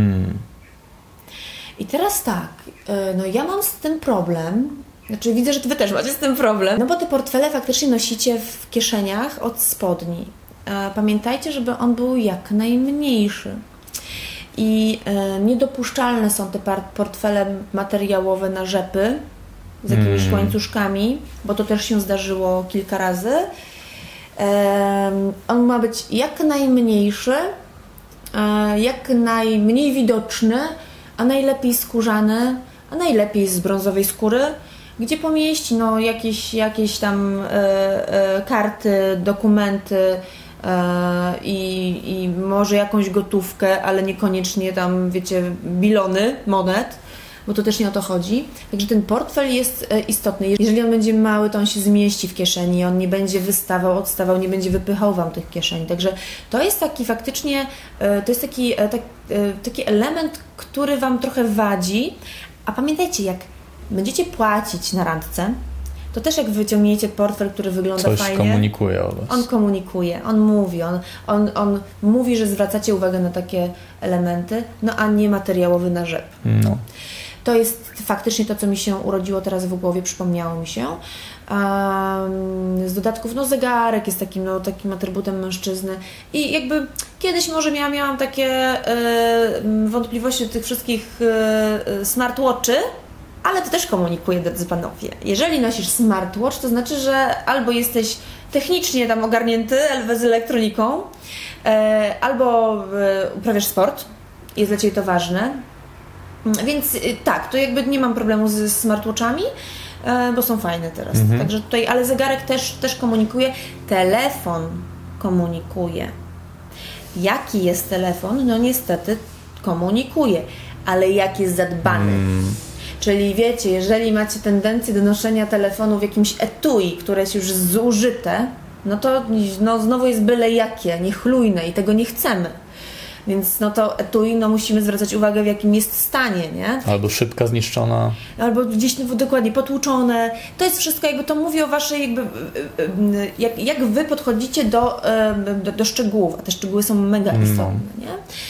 I teraz tak, no ja mam z tym problem, znaczy widzę, że wy też macie z tym problem, no bo te portfele faktycznie nosicie w kieszeniach od spodni. Pamiętajcie, żeby on był jak najmniejszy. I niedopuszczalne są te portfele materiałowe na rzepy, z jakimiś łańcuszkami, bo to też się zdarzyło kilka razy. On ma być jak najmniejszy, jak najmniej widoczny, a najlepiej skórzany, a najlepiej z brązowej skóry, gdzie pomieści no, jakieś tam karty, dokumenty i może jakąś gotówkę, ale niekoniecznie tam, wiecie, bilony monet, bo to też nie o to chodzi. Także ten portfel jest istotny. Jeżeli on będzie mały, to on się zmieści w kieszeni, on nie będzie wystawał, odstawał, nie będzie wypychał Wam tych kieszeni. Także to jest taki faktycznie, to jest taki element, który Wam trochę wadzi. A pamiętajcie, jak będziecie płacić na randce, to też jak wyciągniecie portfel, który wygląda coś fajnie. Komunikuje o was. On komunikuje, on mówi, że zwracacie uwagę na takie elementy, no a nie materiałowy na rzep. No. To jest faktycznie to, co mi się urodziło teraz w głowie, przypomniało mi się. Z dodatków, no zegarek jest takim atrybutem mężczyzny i jakby kiedyś może miałam takie wątpliwości tych wszystkich smartwatchy, ale to też komunikuje, drodzy panowie. Jeżeli nosisz smartwatch, to znaczy, że albo jesteś technicznie tam ogarnięty z elektroniką, albo uprawiasz sport, jest dla Ciebie to ważne. Więc tak, to jakby nie mam problemu z smartwatchami, bo są fajne teraz. Także tutaj, ale zegarek też komunikuje. Telefon komunikuje. Jaki jest telefon? No niestety komunikuje, ale jak jest zadbany. Czyli wiecie, jeżeli macie tendencję do noszenia telefonu w jakimś etui, które jest już zużyte, no to znowu jest byle jakie, niechlujne i tego nie chcemy. Więc no to etui, no musimy zwracać uwagę, w jakim jest stanie, nie? Albo szybka zniszczona. Albo gdzieś dokładnie potłuczone. To jest wszystko, jakby to mówi o waszej jakby, jak wy podchodzicie do szczegółów, a te szczegóły są mega istotne, nie?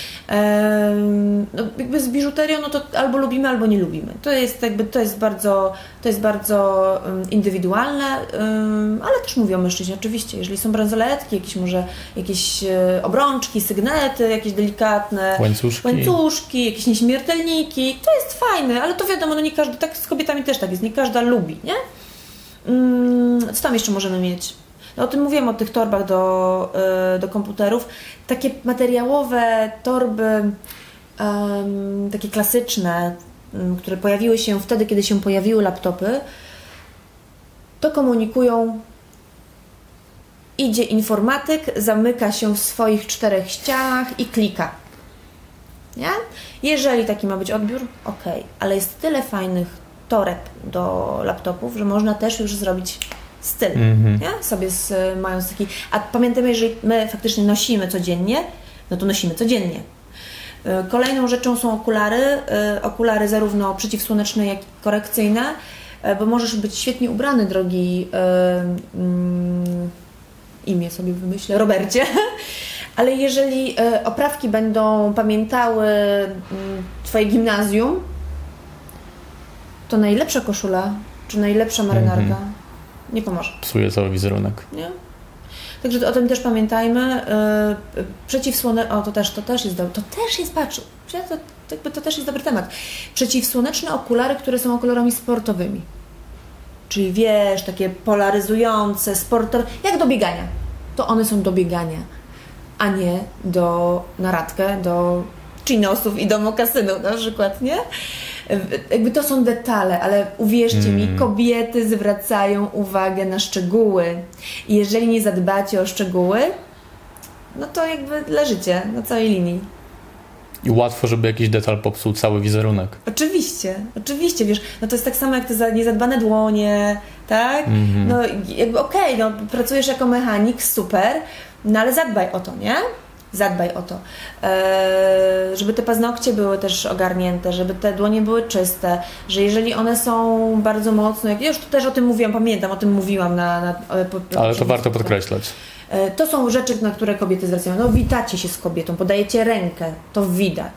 No jakby z biżuterią, no to albo lubimy, albo nie lubimy. To jest bardzo indywidualne, ale też mówią mężczyźni oczywiście, jeżeli są bransoletki, jakieś obrączki, sygnety, jakieś delikatne łańcuszki, jakieś nieśmiertelniki, to jest fajne, ale to wiadomo, no nie każdy, tak z kobietami też tak jest, nie każda lubi, nie? Co tam jeszcze możemy mieć? No o tym mówiłam, o tych torbach do komputerów. Takie materiałowe torby, takie klasyczne, które pojawiły się wtedy, kiedy się pojawiły laptopy, to komunikują. Idzie informatyk, zamyka się w swoich 4 ścianach i klika. Nie? Jeżeli taki ma być odbiór, okej. Ale jest tyle fajnych toreb do laptopów, że można też już zrobić styl, nie? Sobie mając taki... A pamiętajmy, jeżeli my faktycznie nosimy codziennie, no to nosimy codziennie. Kolejną rzeczą są okulary. Okulary zarówno przeciwsłoneczne, jak i korekcyjne, bo możesz być świetnie ubrany, drogi imię sobie wymyślę, Robercie. Ale jeżeli oprawki będą pamiętały Twoje gimnazjum, to najlepsza koszula, czy najlepsza marynarka nie pomoże. Psuje cały wizerunek. Nie? Także o tym też pamiętajmy. Przeciwsłoneczne, to też jest dobre. To też jest, patrz, to też jest dobry temat. Przeciwsłoneczne okulary, które są okularami sportowymi. Czyli wiesz, takie polaryzujące, sportowe, jak do biegania. To one są do biegania, a nie na radkę, do chinosów i do mokasynów na przykład, nie? Jakby to są detale, ale uwierzcie mi, kobiety zwracają uwagę na szczegóły. I jeżeli nie zadbacie o szczegóły, no to jakby leżycie na całej linii. I łatwo, żeby jakiś detal popsuł cały wizerunek. Oczywiście, wiesz, no to jest tak samo jak te niezadbane dłonie, tak? No jakby okej, no pracujesz jako mechanik, super, no ale zadbaj o to, nie? Zadbaj o to, żeby te paznokcie były też ogarnięte, żeby te dłonie były czyste, że jeżeli one są bardzo mocno, jak ja już też o tym mówiłam, pamiętam, o tym mówiłam ale to warto podkreślać. To są rzeczy, na które kobiety zwracają. No witacie się z kobietą, podajecie rękę, to widać.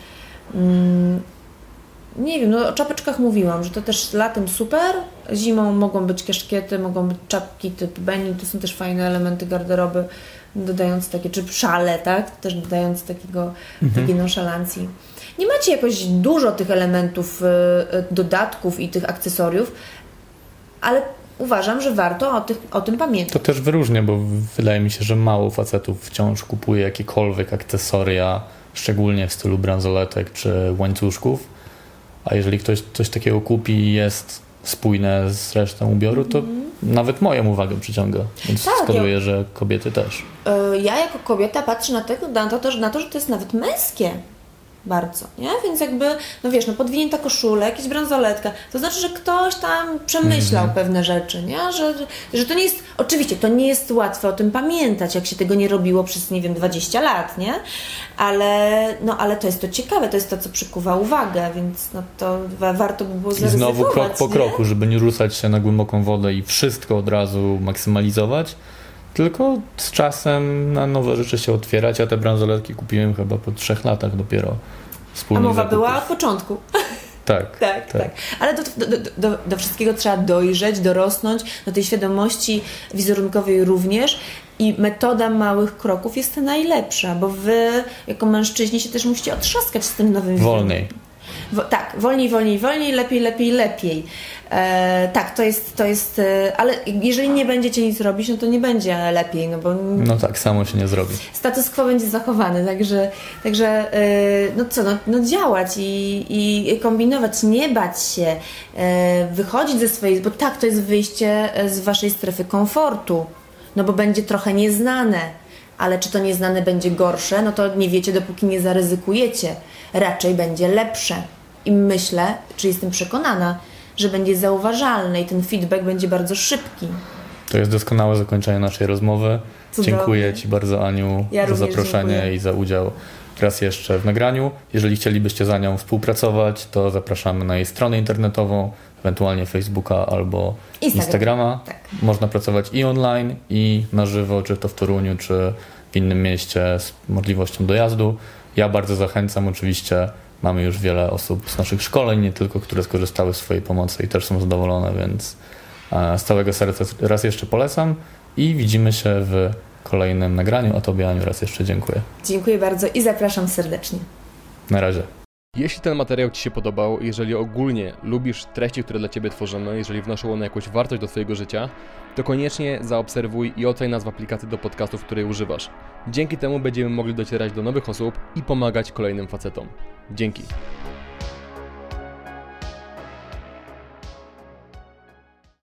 Nie wiem, no o czapeczkach mówiłam, że to też latem super, zimą mogą być kieszkiety, mogą być czapki typu Benny, to są też fajne elementy garderoby, dodając takie, czy szale, tak? Też dodając takiej nonszalancji. Nie macie jakoś dużo tych elementów, dodatków i tych akcesoriów, ale uważam, że warto o tym pamiętać. To też wyróżnia, bo wydaje mi się, że mało facetów wciąż kupuje jakiekolwiek akcesoria, szczególnie w stylu bransoletek czy łańcuszków. A jeżeli ktoś coś takiego kupi i jest spójne z resztą ubioru, to nawet moją uwagę przyciąga. Więc wskazuje, że kobiety też. Ja jako kobieta patrzę na to, że to jest nawet męskie. Bardzo, nie? Więc jakby, no wiesz, no podwinięta koszula, jakaś bransoletka, to znaczy, że ktoś tam przemyślał pewne rzeczy, nie? Że to nie jest, oczywiście, to nie jest łatwe o tym pamiętać, jak się tego nie robiło przez, nie wiem, 20 lat, nie? Ale to jest to ciekawe, to jest to, co przykuwa uwagę, więc no to warto by było zaryzykować. I znowu krok po kroku, żeby nie rzucać się na głęboką wodę i wszystko od razu maksymalizować, tylko z czasem na nowe rzeczy się otwierać. Ja te bransoletki kupiłem chyba po 3 latach dopiero. A mowa była od początku. Tak. Ale do wszystkiego trzeba dojrzeć, dorosnąć, do tej świadomości wizerunkowej również. I metoda małych kroków jest najlepsza, bo wy jako mężczyźni się też musicie otrzaskać z tym nowym wizerunkiem. Wolniej. Tak, wolniej, lepiej. Tak, to jest, ale jeżeli nie będziecie nic robić, no to nie będzie lepiej, no bo... No tak, samo się nie zrobi. Status quo będzie zachowany, także no co, no działać i kombinować, nie bać się, wychodzić ze swojej, bo tak, to jest wyjście z waszej strefy komfortu, no bo będzie trochę nieznane, ale czy to nieznane będzie gorsze, no to nie wiecie, dopóki nie zaryzykujecie. Raczej będzie lepsze. I myślę, czy jestem przekonana, że będzie zauważalne i ten feedback będzie bardzo szybki. To jest doskonałe zakończenie naszej rozmowy. Cudownie. Dziękuję Ci bardzo, Aniu, za zaproszenie dziękuję. I za udział raz jeszcze w nagraniu. Jeżeli chcielibyście za nią współpracować, to zapraszamy na jej stronę internetową, ewentualnie Facebooka albo Instagrama. Tak. Można pracować i online, i na żywo, czy to w Toruniu, czy w innym mieście z możliwością dojazdu. Ja bardzo zachęcam, oczywiście mamy już wiele osób z naszych szkoleń, nie tylko, które skorzystały z swojej pomocy i też są zadowolone, więc z całego serca raz jeszcze polecam i widzimy się w kolejnym nagraniu. A Tobie, Aniu, raz jeszcze dziękuję. Dziękuję bardzo i zapraszam serdecznie. Na razie. Jeśli ten materiał Ci się podobał, jeżeli ogólnie lubisz treści, które dla Ciebie tworzymy, jeżeli wnoszą one jakąś wartość do Twojego życia, to koniecznie zaobserwuj i oceń nas w aplikacji do podcastów, której używasz. Dzięki temu będziemy mogli docierać do nowych osób i pomagać kolejnym facetom. Dzięki.